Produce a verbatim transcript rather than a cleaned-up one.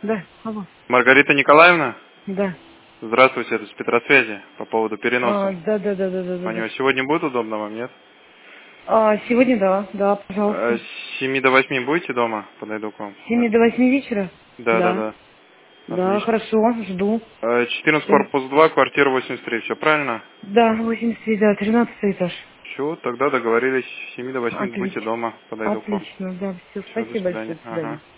Да, алло. Маргарита Николаевна? Да. Здравствуйте, это с Петросвязи по поводу переноса. А, да, да, да, да, да, да. У него да. сегодня будет удобно вам, нет? А, сегодня да, да, Э, пожалуйста. С семи до восьми будете дома? Подойду к вам. С семи до восьми вечера? Да, да, Да. да. Да, Отлично. хорошо, жду. Э, четырнадцать Всё. корпус два, квартира восемьдесят три, все правильно? Да, восемьдесят три, да, тринадцатый этаж. Все, тогда договорились, с семи до восьми будьте Отлично. дома, подойду к вам. Отлично, да, все, Все, до спасибо большое, свидания. до Ага. свидания.